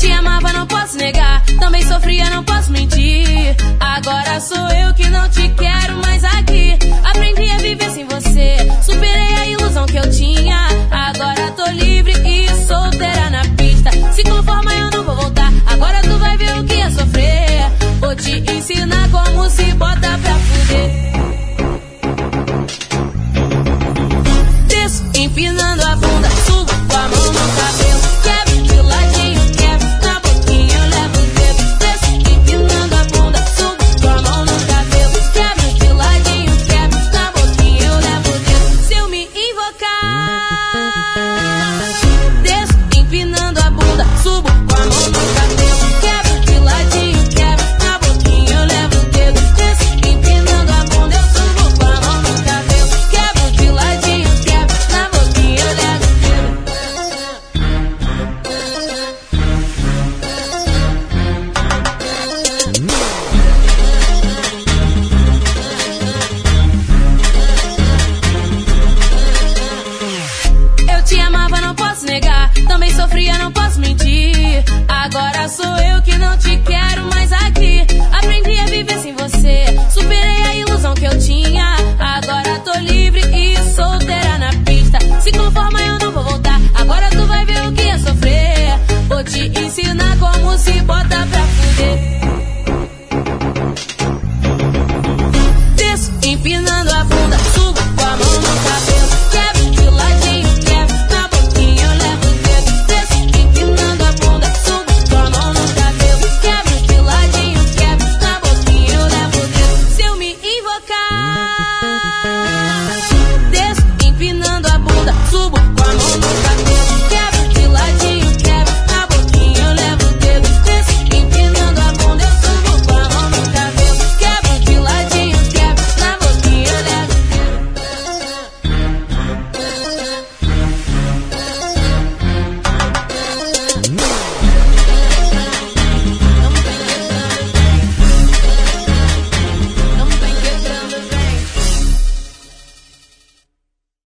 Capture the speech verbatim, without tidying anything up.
Te amava, não posso negar. Também sofria, não posso mentir. Agora sou eu que não te quero mais aqui. Aprendi a viver sem você. Superei a ilusão que eu tinha.